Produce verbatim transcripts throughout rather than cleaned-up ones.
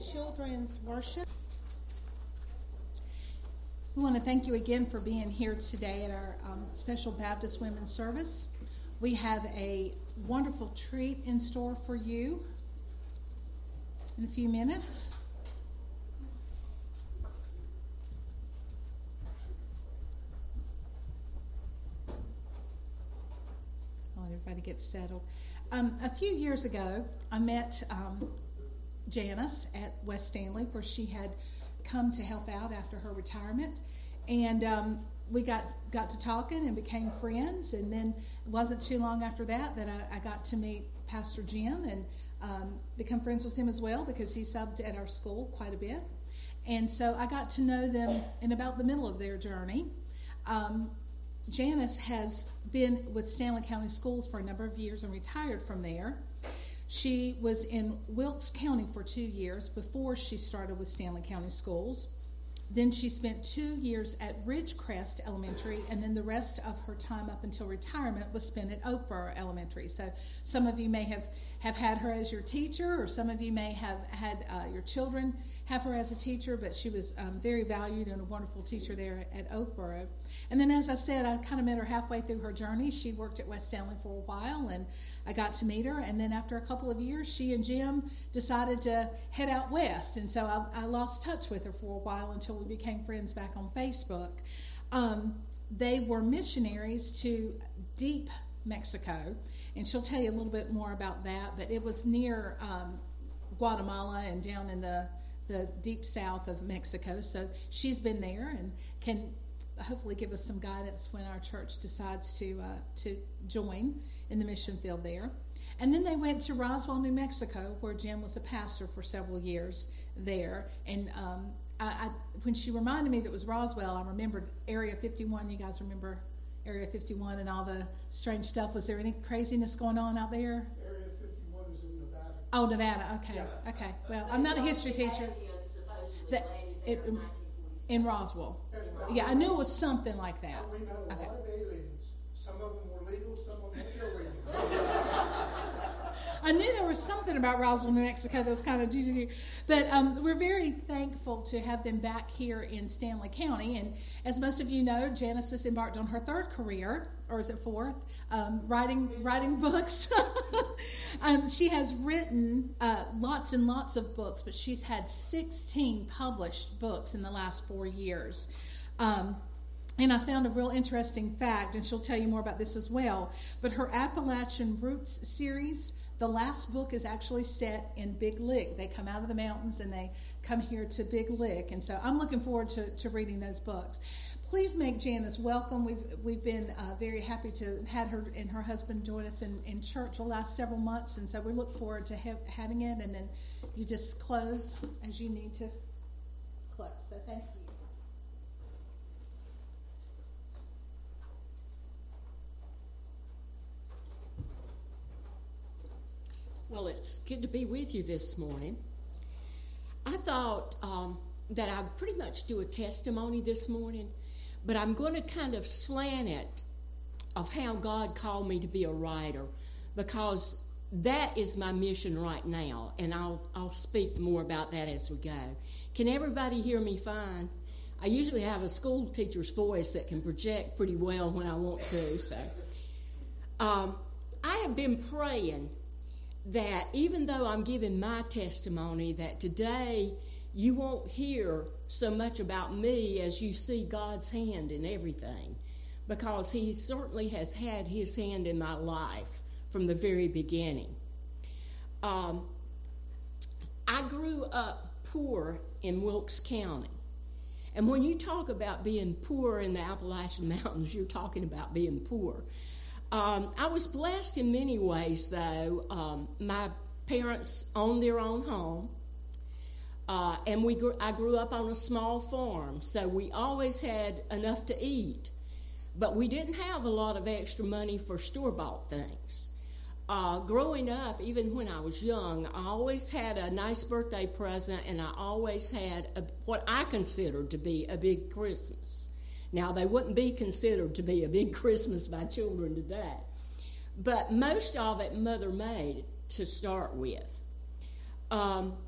children's worship. We want to thank you again for being here today at our um, special Baptist Women's Service. We have a wonderful treat in store for you in a few minutes. I'll let everybody get settled. Um, a few years ago, I met um, Janice at West Stanley, where she had come to help out after her retirement, and um, we got got to talking and became friends. And then it wasn't too long after that that I, I got to meet Pastor Jim and um, become friends with him as well, because he subbed at our school quite a bit. And so I got to know them in about the middle of their journey. Um, Janice has been with Stanley County Schools for a number of years and retired from there. She was in Wilkes County for two years before she started with Stanley County Schools. Then she spent two years at Ridgecrest Elementary, and then the rest of her time up until retirement was spent at Oakboro Elementary. So some of you may have, have had her as your teacher, or some of you may have had uh, your children have her as a teacher, but she was um, very valued and a wonderful teacher there at, at Oakboro. And then, as I said, I kind of met her halfway through her journey. She worked at West Stanley for a while, and I got to meet her. And then after a couple of years, she and Jim decided to head out west. And so I, I lost touch with her for a while until we became friends back on Facebook. Um, they were missionaries to deep Mexico, and she'll tell you a little bit more about that. But it was near um, Guatemala and down in the, the deep south of Mexico. So she's been there and can hopefully give us some guidance when our church decides to uh, to join in the mission field there. And then they went to Roswell, New Mexico, where Jim was a pastor for several years there. And um, I, I, when she reminded me that it was Roswell, I remembered Area fifty-one. You guys remember Area fifty-one and all the strange stuff? Was there any craziness going on out there? Area fifty-one is in Nevada. Oh, Nevada. Okay. Yeah. Okay. Well, I'm not a history teacher. That, it, in Roswell. Yeah, I knew it was something like that. We met a Okay. lot of aliens. Some of them were legal, some of them were illegal. I knew there was something about Roswell, New Mexico that was kind of doo-doo-doo. But um, we're very thankful to have them back here in Stanley County. And as most of you know, Janice has embarked on her third career, or is it fourth, um, writing writing books. um, she has written uh, lots and lots of books, but she's had sixteen published books in the last four years. Um, and I found a real interesting fact, and she'll tell you more about this as well, but her Appalachian Roots series, the last book is actually set in Big Lick. They come out of the mountains and they come here to Big Lick, and so I'm looking forward to, to reading those books. Please make Janice welcome. We've we've been uh, very happy to have her and her husband join us in, in church the last several months, and so we look forward to have, having it, and then you just close as you need to close. So thank you. Well, it's good to be with you this morning. I thought um, that I'd pretty much do a testimony this morning, but I'm going to kind of slant it of how God called me to be a writer, because that is my mission right now, and I'll I'll speak more about that as we go. Can everybody hear me fine? I usually have a school teacher's voice that can project pretty well when I want to. So, um, I have been praying that even though I'm giving my testimony, that today you won't hear so much about me as you see God's hand in everything, because He certainly has had His hand in my life from the very beginning. Um, I grew up poor in Wilkes County. And when you talk about being poor in the Appalachian Mountains, you're talking about being poor. Um, I was blessed in many ways, though. Um, my parents owned their own home, uh, and we grew, I grew up on a small farm, so we always had enough to eat. But we didn't have a lot of extra money for store-bought things. Uh, growing up, even when I was young, I always had a nice birthday present, and I always had a, what I considered to be a big Christmas. Now, they wouldn't be considered to be a big Christmas by children today. But most of it Mother made to start with. Um,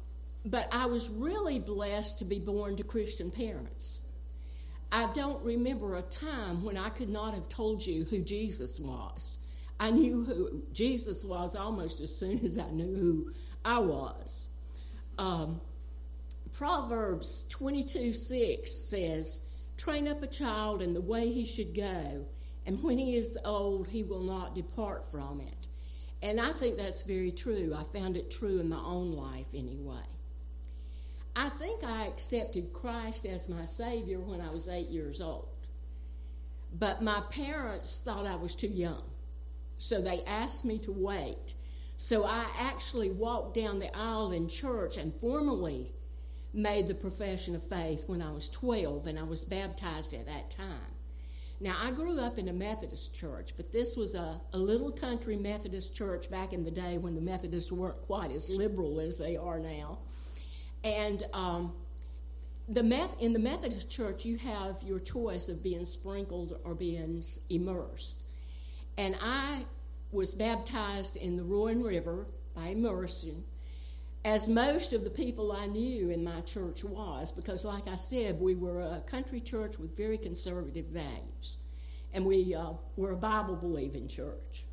but I was really blessed to be born to Christian parents. I don't remember a time when I could not have told you who Jesus was. I knew who Jesus was almost as soon as I knew who I was. Um, Proverbs twenty-two six says, "Train up a child in the way he should go, and when he is old, he will not depart from it." And I think that's very true. I found it true in my own life anyway. I think I accepted Christ as my Savior when I was eight years old. But my parents thought I was too young, so they asked me to wait. So I actually walked down the aisle in church and formally made the profession of faith when I was twelve, and I was baptized at that time. Now, I grew up in a Methodist church, but this was a, a little country Methodist church back in the day when the Methodists weren't quite as liberal as they are now. And um, the Meth- in the Methodist church, you have your choice of being sprinkled or being immersed. And I was baptized in the Roaring River by immersion, as most of the people I knew in my church was, because like I said, we were a country church with very conservative values, and we uh, were a Bible-believing church.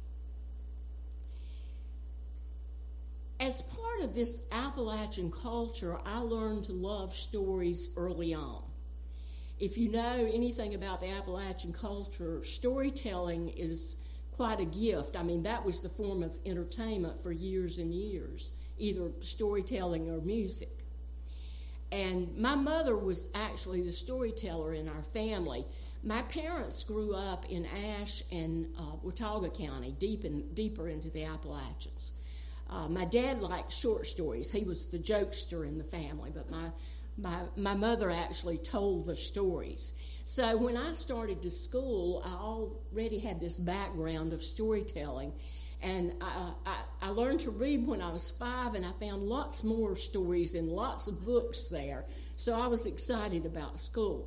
As part of this Appalachian culture, I learned to love stories early on. If you know anything about the Appalachian culture, storytelling is quite a gift. I mean, that was the form of entertainment for years and years, either storytelling or music. And my mother was actually the storyteller in our family. My parents grew up in Ashe and uh, Watauga County, deep in, deeper into the Appalachians. Uh, my dad liked short stories. He was the jokester in the family, but my, my, my mother actually told the stories. So when I started to school, I already had this background of storytelling. And I, I, I learned to read when I was five, and I found lots more stories and lots of books there. So I was excited about school.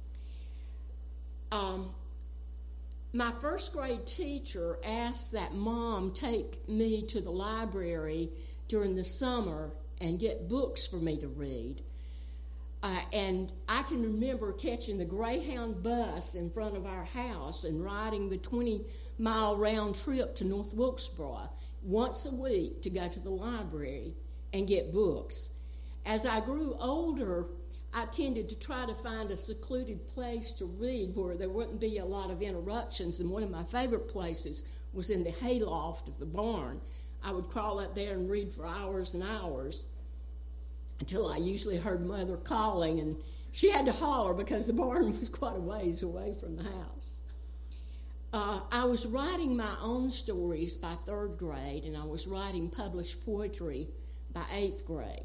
Um, my first grade teacher asked that Mom take me to the library during the summer and get books for me to read. Uh, and I can remember catching the Greyhound bus in front of our house and riding the twenty-mile round trip to North Wilkesboro once a week to go to the library and get books. As I grew older, I tended to try to find a secluded place to read where there wouldn't be a lot of interruptions, and one of my favorite places was in the hayloft of the barn. I would crawl up there and read for hours and hours until I usually heard Mother calling, and she had to holler because the barn was quite a ways away from the house. Uh, I was writing my own stories by third grade, and I was writing published poetry by eighth grade.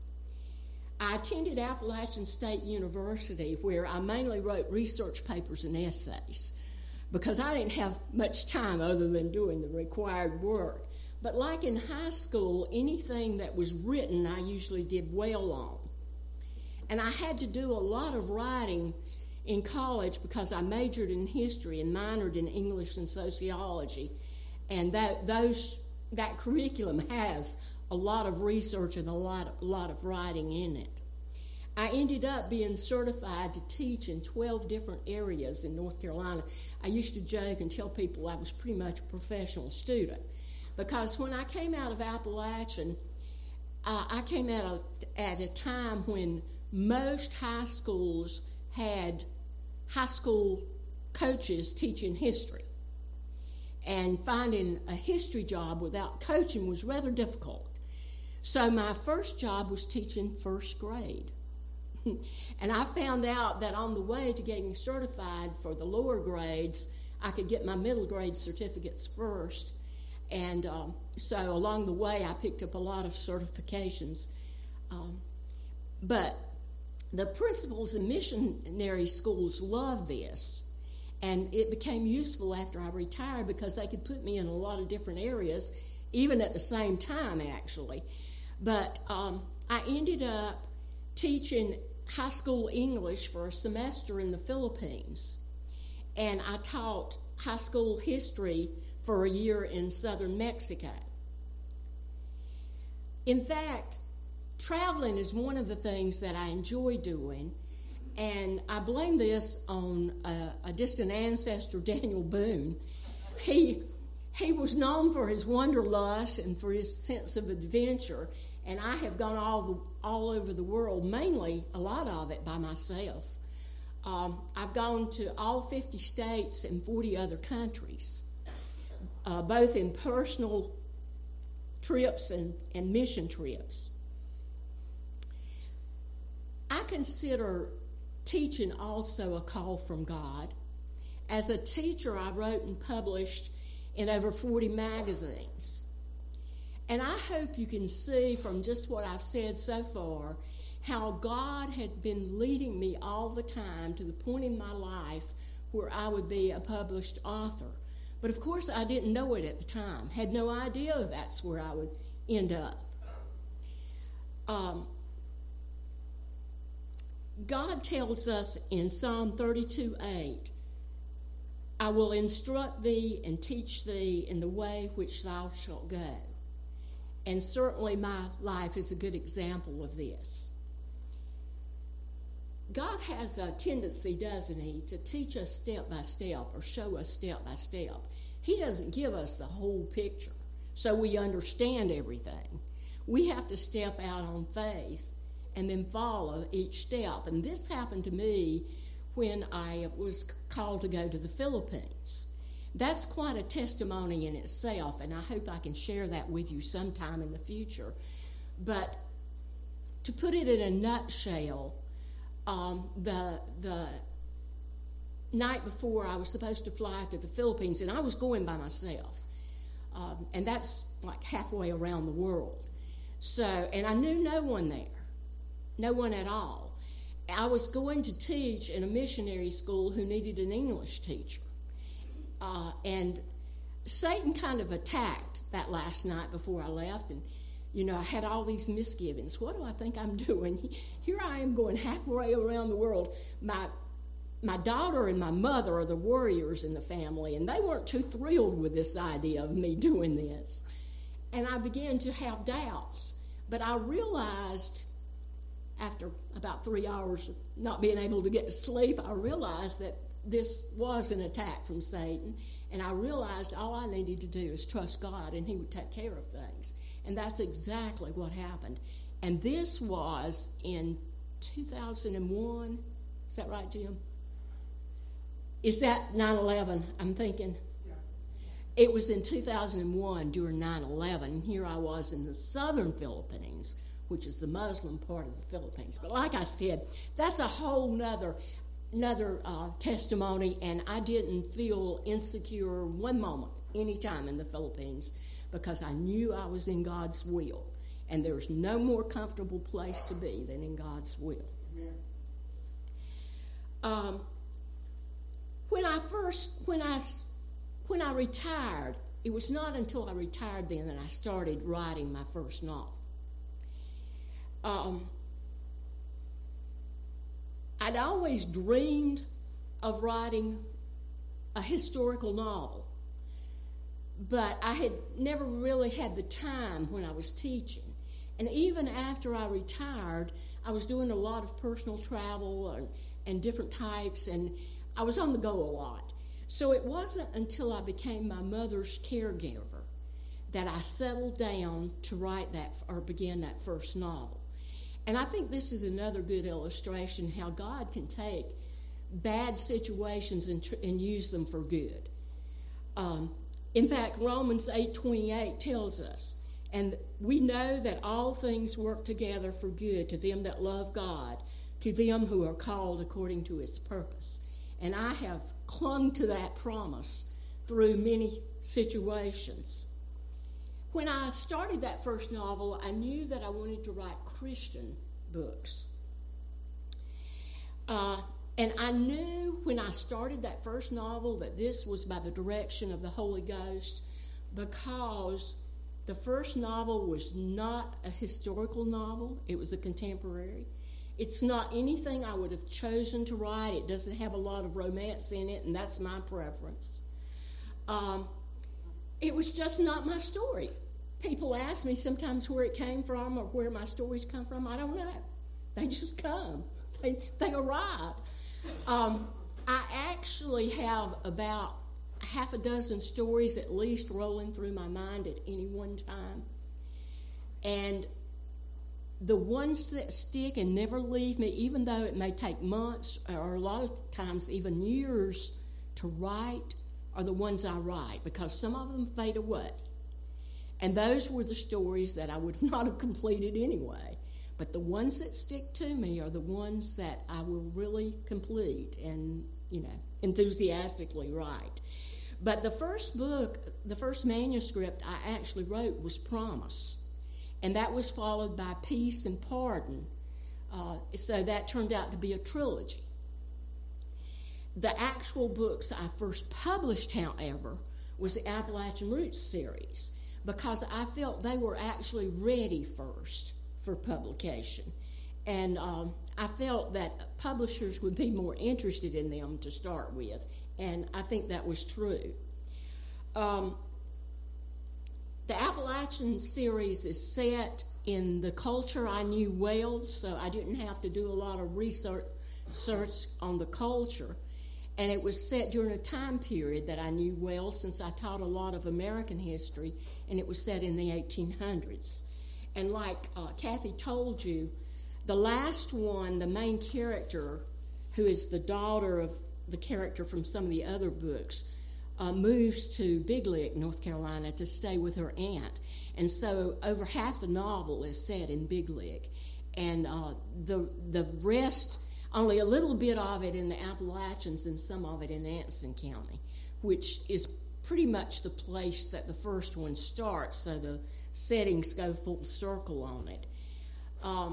I attended Appalachian State University, where I mainly wrote research papers and essays because I didn't have much time other than doing the required work. But like in high school, anything that was written I usually did well on. And I had to do a lot of writing in college because I majored in history and minored in English and sociology. And that those that curriculum has a lot of research and a lot, a lot of writing in it. I ended up being certified to teach in twelve different areas in North Carolina. I used to joke and tell people I was pretty much a professional student, because when I came out of Appalachian, uh, I came out at a time when most high schools had high school coaches teaching history. And finding a history job without coaching was rather difficult. So my first job was teaching first grade. And I found out that on the way to getting certified for the lower grades, I could get my middle grade certificates first. And um, so along the way, I picked up a lot of certifications. Um, but the principals in missionary schools loved this. And it became useful after I retired because they could put me in a lot of different areas, even at the same time, actually. But um, I ended up teaching high school English for a semester in the Philippines. And I taught high school history for a year in southern Mexico. In fact, traveling is one of the things that I enjoy doing, and I blame this on a, a distant ancestor, Daniel Boone. He he was known for his wanderlust and for his sense of adventure, and I have gone all the, all over the world, mainly a lot of it by myself. Um, I've gone to all fifty states and forty other countries, uh, both in personal trips and, and mission trips. I consider teaching also a call from God. As a teacher, I wrote and published in over forty magazines. And I hope you can see from just what I've said so far how God had been leading me all the time to the point in my life where I would be a published author. But of course, I didn't know it at the time, had no idea that's where I would end up. Um, God tells us in Psalm thirty-two eight, I will instruct thee and teach thee in the way which thou shalt go. And certainly my life is a good example of this. God has a tendency, doesn't he, to teach us step by step or show us step by step. He doesn't give us the whole picture so we understand everything. We have to step out on faith and then follow each step. And this happened to me when I was called to go to the Philippines. That's quite a testimony in itself, and I hope I can share that with you sometime in the future. But to put it in a nutshell, um, the the night before I was supposed to fly to the Philippines, and I was going by myself, um, and that's like halfway around the world. So, and I knew no one there. No one at all. I was going to teach in a missionary school who needed an English teacher. Uh, and Satan kind of attacked that last night before I left. And, you know, I had all these misgivings. What do I think I'm doing? Here I am going halfway around the world. My, my daughter and my mother are the warriors in the family, and they weren't too thrilled with this idea of me doing this. And I began to have doubts. But I realized, after about three hours of not being able to get to sleep, I realized that this was an attack from Satan, and I realized all I needed to do is trust God, and he would take care of things. And that's exactly what happened. And this was in two thousand one. Is that right, Jim? Is that nine eleven? I'm thinking. Yeah. It was in two thousand one during nine eleven. Here I was in the southern Philippines, which is the Muslim part of the Philippines. But like I said, that's a whole nother, another uh, testimony, and I didn't feel insecure one moment, any time in the Philippines, because I knew I was in God's will, and there's no more comfortable place to be than in God's will. Um, when I first, when I, when I retired, it was not until I retired then that I started writing my first novel. Um, I'd always dreamed of writing a historical novel, but I had never really had the time when I was teaching. And even after I retired, I was doing a lot of personal travel and, and different types, and I was on the go a lot. So it wasn't until I became my mother's caregiver that I settled down to write that or begin that first novel. And I think this is another good illustration how God can take bad situations and, tr- and use them for good. Um, in fact, Romans eight twenty-eight tells us, and we know that all things work together for good to them that love God, to them who are called according to his purpose. And I have clung to that promise through many situations. When I started that first novel, I knew that I wanted to write Christian books. Uh, and I knew when I started that first novel that this was by the direction of the Holy Ghost, because the first novel was not a historical novel. It was a contemporary. It's not anything I would have chosen to write. It doesn't have a lot of romance in it, and that's my preference. Um, it was just not my story. people ask me sometimes where it came from or where my stories come from. I don't know. They just come. They, they arrive. Um, I actually have about half a dozen stories at least rolling through my mind at any one time. And the ones that stick and never leave me, even though it may take months or a lot of times even years to write, are the ones I write, because some of them fade away. And those were the stories that I would not have completed anyway. But the ones that stick to me are the ones that I will really complete and, you know, enthusiastically write. But the first book, the first manuscript I actually wrote was Promise. And that was followed by Peace and Pardon. Uh, so that turned out to be a trilogy. The actual books I first published, however, was the Appalachian Roots series, because I felt they were actually ready first for publication. And um, I felt that publishers would be more interested in them to start with, and I think that was true. Um, the Appalachian series is set in the culture I knew well, so I didn't have to do a lot of research search on the culture. And it was set during a time period that I knew well, since I taught a lot of American history, and it was set in the eighteen hundreds. And like uh, Kathy told you, the last one, the main character, who is the daughter of the character from some of the other books, uh, moves to Big Lick, North Carolina, to stay with her aunt. And so over half the novel is set in Big Lick. And uh, the the rest, only a little bit of it in the Appalachians and some of it in Anson County, which is pretty much the place that the first one starts, so the settings go full circle on it. Um,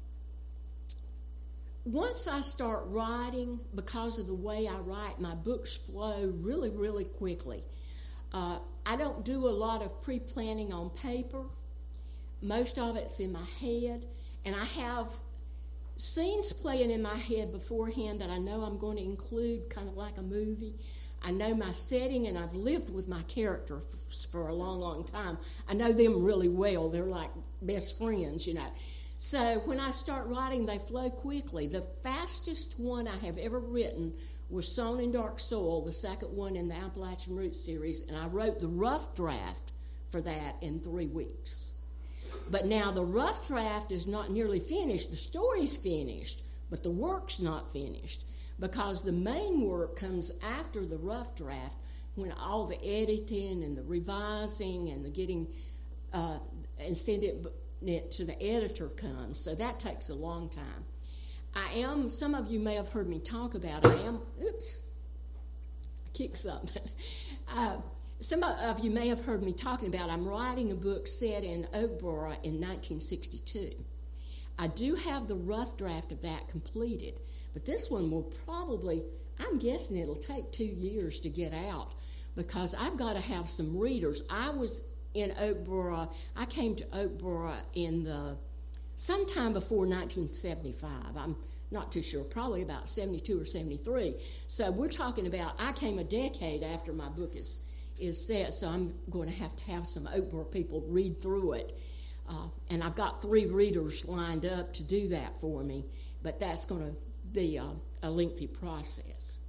once I start writing, because of the way I write, my books flow really, really quickly. Uh, I don't do a lot of pre-planning on paper. Most of it's in my head, and I have scenes playing in my head beforehand that I know I'm going to include, kind of like a movie. I know my setting, and I've lived with my character for a long, long time. I know them really well. They're like best friends, you know. So when I start writing, they flow quickly. The fastest one I have ever written was Sown in Dark Soil, the second one in the Appalachian Roots series, and I wrote the rough draft for that in three weeks. But now the rough draft is not nearly finished. The story's finished, but the work's not finished, because the main work comes after the rough draft, when all the editing and the revising and the getting uh, and sending it to the editor comes. So that takes a long time. I am, some of you may have heard me talk about, I am, oops, I kicked something. Uh, some of you may have heard me talking about, I'm writing a book set in Oakboro in nineteen sixty-two. I do have the rough draft of that completed, but this one will probably, I'm guessing it'll take two years to get out, because I've got to have some readers. I was in Oakboro, I came to Oakboro in the, sometime before nineteen seventy-five. I'm not too sure, probably about seventy-two or seventy-three. So we're talking about, I came a decade after my book is, is set, so I'm going to have to have some Oakboro people read through it. Uh, and I've got three readers lined up to do that for me, but that's going to be a, a lengthy process.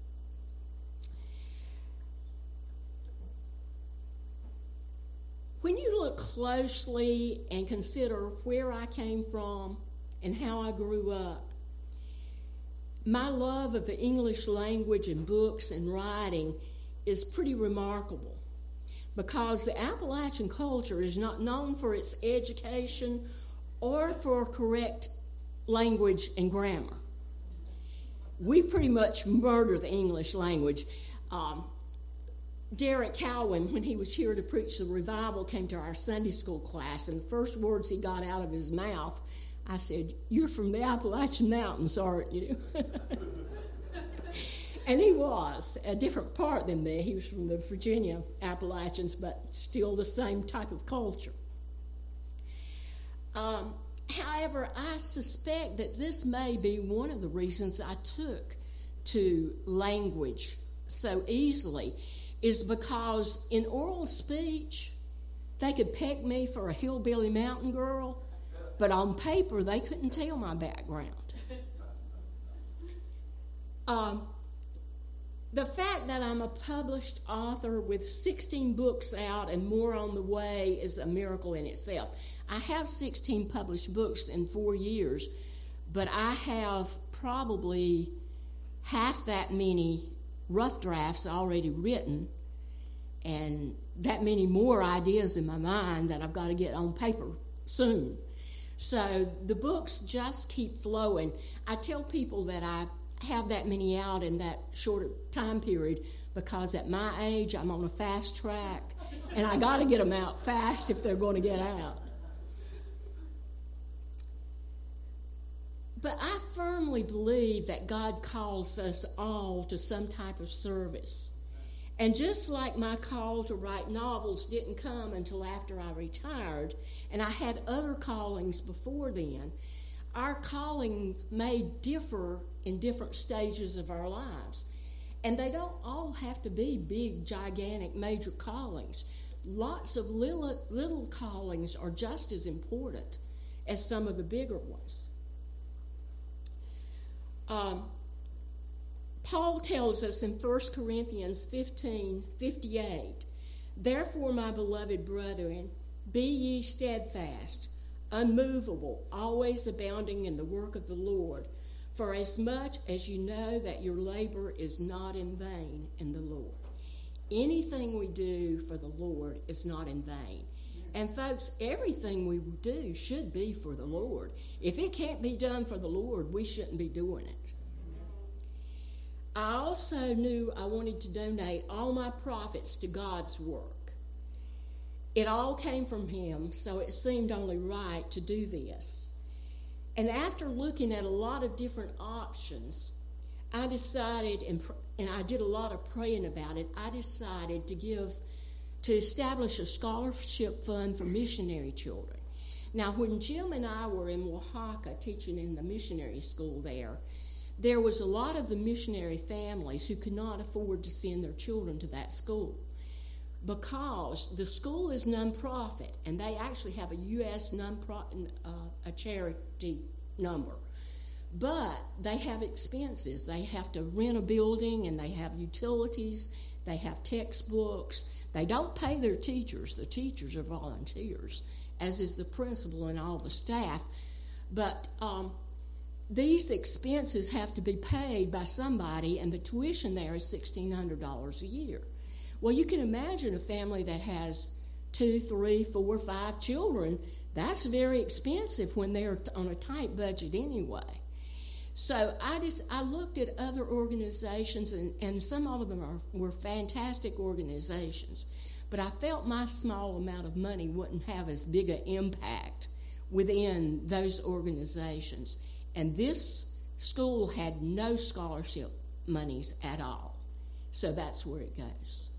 When you look closely and consider where I came from and how I grew up, my love of the English language and books and writing is pretty remarkable, because the Appalachian culture is not known for its education or for correct language and grammar. We pretty much murder the English language. Um, Derek Cowan, when he was here to preach the revival, came to our Sunday school class, and the first words he got out of his mouth, I said, "You're from the Appalachian Mountains, aren't you?" And he was a different part than me. He was from the Virginia Appalachians, but still the same type of culture. Um, however, I suspect that this may be one of the reasons I took to language so easily, is because in oral speech, They could peg me for a hillbilly mountain girl, but on paper they couldn't tell my background. Um, the fact that I'm a published author with sixteen books out and more on the way is a miracle in itself. I have sixteen published books in four years, but I have probably half that many rough drafts already written and that many more ideas in my mind that I've got to get on paper soon. So the books just keep flowing. I tell people that I have that many out in that short time period because at my age I'm on a fast track and I got to get them out fast if they're going to get out. But I firmly believe that God calls us all to some type of service. And just like my call to write novels didn't come until after I retired, and I had other callings before then, our callings may differ in different stages of our lives. And they don't all have to be big, gigantic, major callings. Lots of little, little callings are just as important as some of the bigger ones. Um, Paul tells us in First Corinthians fifteen fifty-eight, "Therefore, my beloved brethren, be ye steadfast, unmovable, always abounding in the work of the Lord, for as much as you know that your labor is not in vain in the Lord." Anything we do for the Lord is not in vain. And folks, everything we do should be for the Lord. If it can't be done for the Lord, we shouldn't be doing it. I also knew I wanted to donate all my profits to God's work. It all came from Him, so it seemed only right to do this. And after looking at a lot of different options, I decided, and, and I did a lot of praying about it, I decided to give, to establish a scholarship fund for missionary children. Now, when Jim and I were in Oaxaca teaching in the missionary school there, there was a lot of the missionary families who could not afford to send their children to that school because the school is nonprofit and they actually have a U S nonprofit, uh, a charity number. But they have expenses. They have to rent a building and they have utilities. They have textbooks. They don't pay their teachers. The teachers are volunteers, as is the principal and all the staff. But um, these expenses have to be paid by somebody, and the tuition there is sixteen hundred dollars a year. Well, you can imagine a family that has two, three, four, five children. That's very expensive when they're on a tight budget anyway. So I just I looked at other organizations, and, and some of them are, were fantastic organizations. But I felt my small amount of money wouldn't have as big an impact within those organizations. And this school had no scholarship monies at all. So that's where it goes.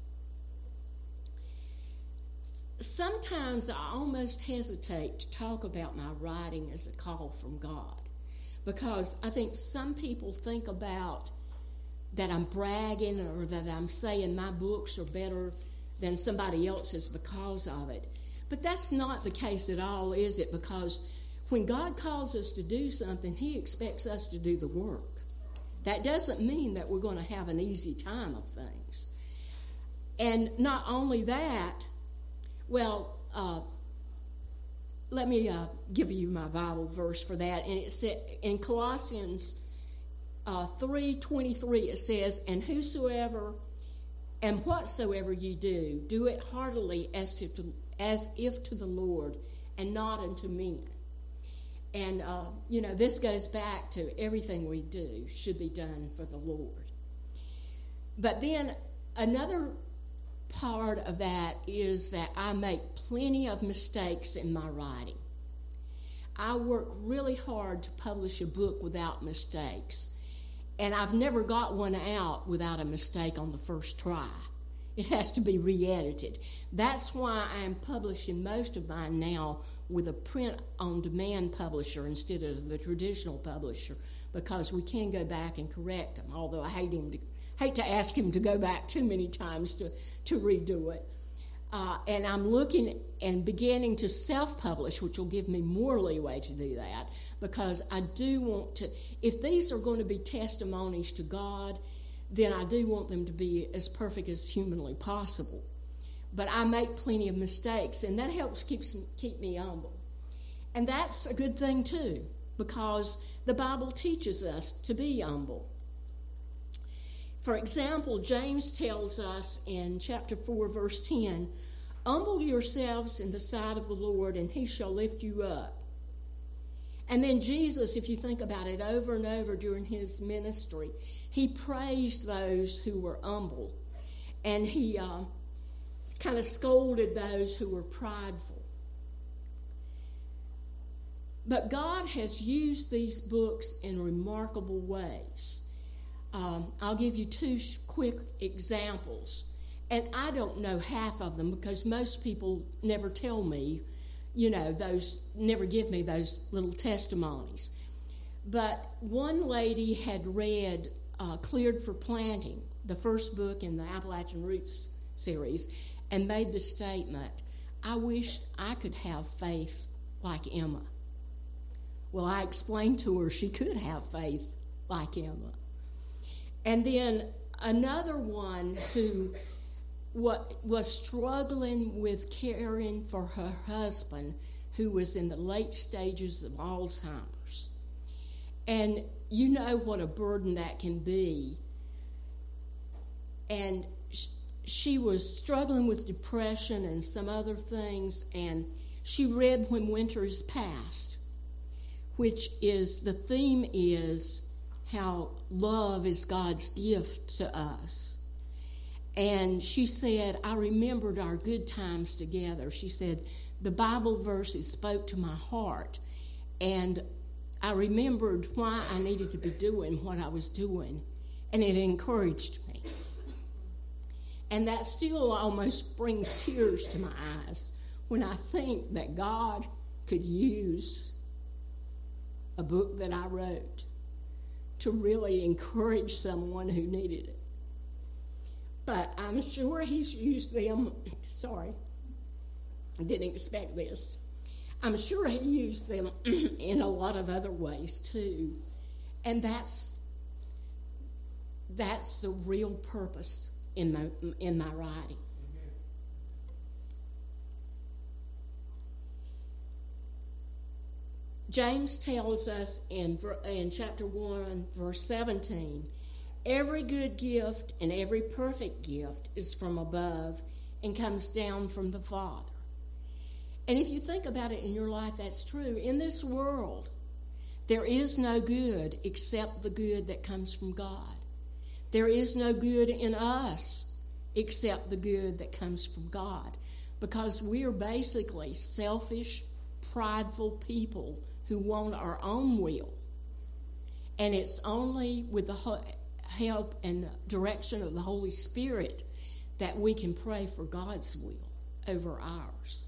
Sometimes I almost hesitate to talk about my writing as a call from God, because I think some people think about that I'm bragging or that I'm saying my books are better than somebody else's because of it. But that's not the case at all, is it? Because when God calls us to do something, He expects us to do the work. That doesn't mean that we're going to have an easy time of things. And not only that, well, uh, let me uh, give you my Bible verse for that. And it said in Colossians uh, three twenty-three, it says, "And whosoever and whatsoever ye do, do it heartily as if to, as if to the Lord and not unto men." And, uh, you know, this goes back to everything we do should be done for the Lord. But then another part of that is that I make plenty of mistakes in my writing. I work really hard to publish a book without mistakes. And I've never got one out without a mistake on the first try. It has to be re-edited. That's why I'm publishing most of mine now with a print-on-demand publisher instead of the traditional publisher, because we can go back and correct them, although I hate him to, hate to ask him to go back too many times to, to redo it. uh, and I'm looking and beginning to self-publish, which will give me more leeway to do that, because I do want to, if these are going to be testimonies to God, then I do want them to be as perfect as humanly possible. But I make plenty of mistakes, and that helps keep, keep me humble. And that's a good thing too, because the Bible teaches us to be humble. For example, James tells us in chapter four, verse ten, "Humble yourselves in the sight of the Lord, and he shall lift you up." And then Jesus, if you think about it, over and over during his ministry, he praised those who were humble, and he uh, kind of scolded those who were prideful. But God has used these books in remarkable ways. Um, I'll give you two sh- quick examples. And I don't know half of them because most people never tell me, you know, those, never give me those little testimonies. But one lady had read uh, Cleared for Planting, the first book in the Appalachian Roots series, and made the statement, "I wish I could have faith like Emma." Well, I explained to her she could have faith like Emma. And then another one who what, was struggling with caring for her husband, who was in the late stages of Alzheimer's. And you know what a burden that can be. And sh- she was struggling with depression and some other things, and she read When Winter is Past, which is, the theme is how love is God's gift to us. And she said, "I remembered our good times together." She said, "The Bible verses spoke to my heart, and I remembered why I needed to be doing what I was doing, and it encouraged me." And that still almost brings tears to my eyes when I think that God could use a book that I wrote to really encourage someone who needed it. But I'm sure he's used them, sorry, I didn't expect this. I'm sure he used them in a lot of other ways too. And that's that's the real purpose in my in my writing. James tells us in, in chapter one, verse seventeen, "Every good gift and every perfect gift is from above and comes down from the Father." And if you think about it in your life, that's true. In this world, there is no good except the good that comes from God. There is no good in us except the good that comes from God, because we are basically selfish, prideful people who want our own will. And it's only with the help and direction of the Holy Spirit that we can pray for God's will over ours.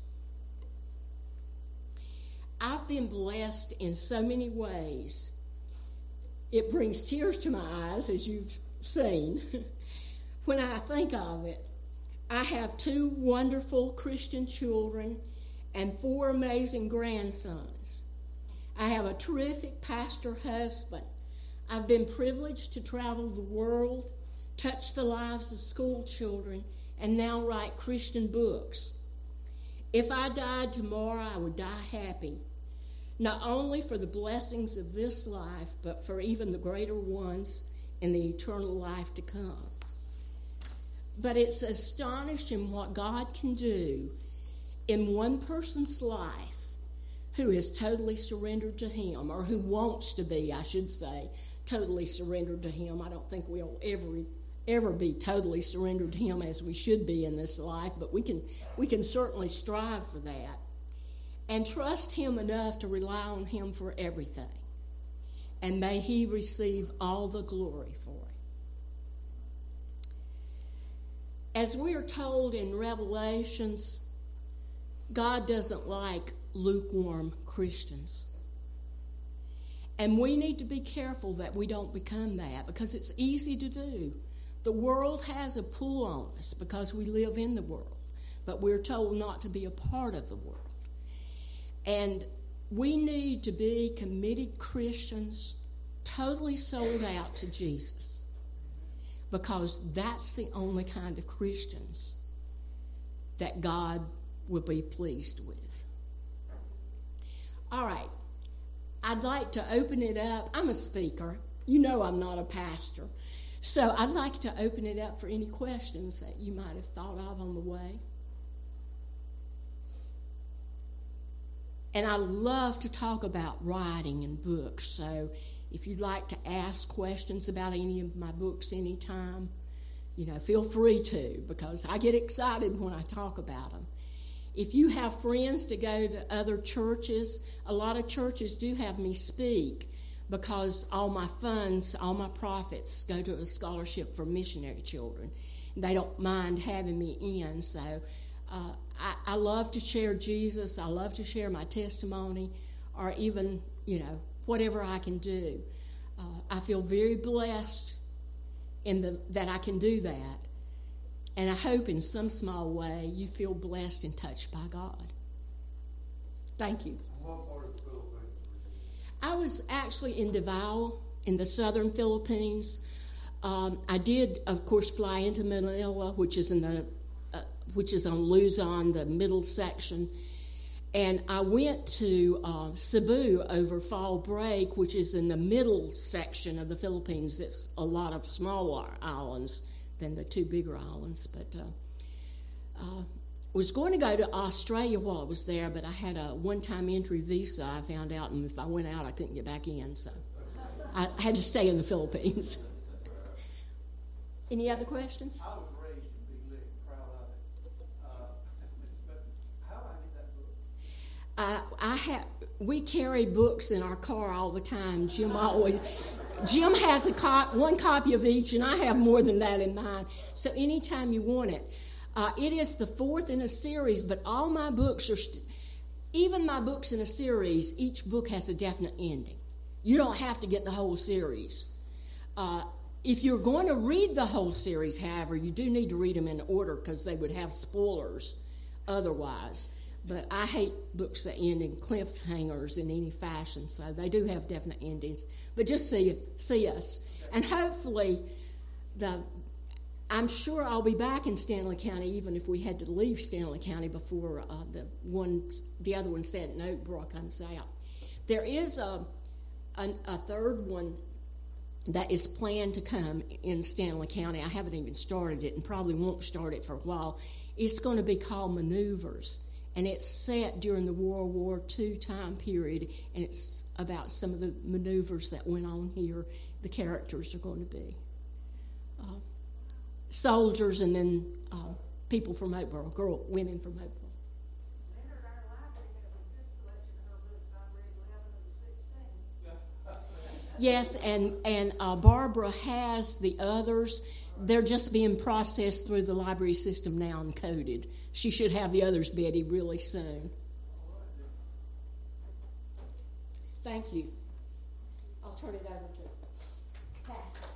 I've been blessed in so many ways. It brings tears to my eyes, as you've seen. When I think of it, I have two wonderful Christian children and four amazing grandsons. I have a terrific pastor husband. I've been privileged to travel the world, touch the lives of school children, and now write Christian books. If I died tomorrow, I would die happy, not only for the blessings of this life, but for even the greater ones in the eternal life to come. But it's astonishing what God can do in one person's life who is totally surrendered to Him, or who wants to be, I should say, totally surrendered to Him. I don't think we'll ever ever be totally surrendered to Him as we should be in this life, but we can we can certainly strive for that and trust Him enough to rely on Him for everything. And may He receive all the glory for it. As we are told in Revelations, God doesn't like lukewarm Christians. And we need to be careful that we don't become that, because it's easy to do. The world has a pull on us because we live in the world. but we're told not to be a part of the world. And we need to be committed Christians, totally sold out to Jesus, because that's the only kind of Christians that God will be pleased with. All right, I'd like to open it up. I'm a speaker. You know I'm not a pastor. So I'd like to open it up for any questions that you might have thought of on the way. And I love to talk about writing and books, so if you'd like to ask questions about any of my books anytime, you know, feel free to, because I get excited when I talk about them. If you have friends to go to other churches, a lot of churches do have me speak because all my funds, all my profits go to a scholarship for missionary children. They don't mind having me in, so uh, I, I love to share Jesus. I love to share my testimony, or even, you know, whatever I can do. Uh, I feel very blessed in the, that I can do that. And I hope in some small way you feel blessed and touched by God. Thank you. I was actually in Davao in the southern Philippines. Um, I did, of course, fly into Manila, which is in the, uh, which is on Luzon, the middle section. And I went to uh, Cebu over fall break, which is in the middle section of the Philippines. It's a lot of smaller islands than the two bigger islands. But uh, uh, was going to go to Australia while I was there, but I had a one-time entry visa, I found out, and if I went out, I couldn't get back in. So I had to stay in the Philippines. Any other questions? I was raised in Big Lick, proud of it. Uh, but how did I get that book? Uh, I have. We carry books in our car all the time. Jim always. Jim has a cop, one copy of each, and I have more than that in mine. So anytime you want it, uh, it is the fourth in a series. But all my books are, st- even my books in a series. Each book has a definite ending. You don't have to get the whole series. Uh, If you're going to read the whole series, however, you do need to read them in order because they would have spoilers otherwise. But I hate books that end in cliffhangers in any fashion, so they do have definite endings. But just see see us. And hopefully, the I'm sure I'll be back in Stanley County, even if we had to leave Stanley County before uh, the one, the other one said Oakbrook comes out. There is a, a, a third one that is planned to come in Stanley County. I haven't even started it and probably won't start it for a while. It's going to be called Maneuvers, and it's set during the World War Two time period, and it's about some of the maneuvers that went on here. The characters are going to be uh, soldiers and then uh, people from Oakbrook, girl, women from Oakbrook. Yes, and, and uh, Barbara has the others. They're just being processed through the library system now and coded. She should have the others, Betty, really soon. Thank you. I'll turn it over to Pastor.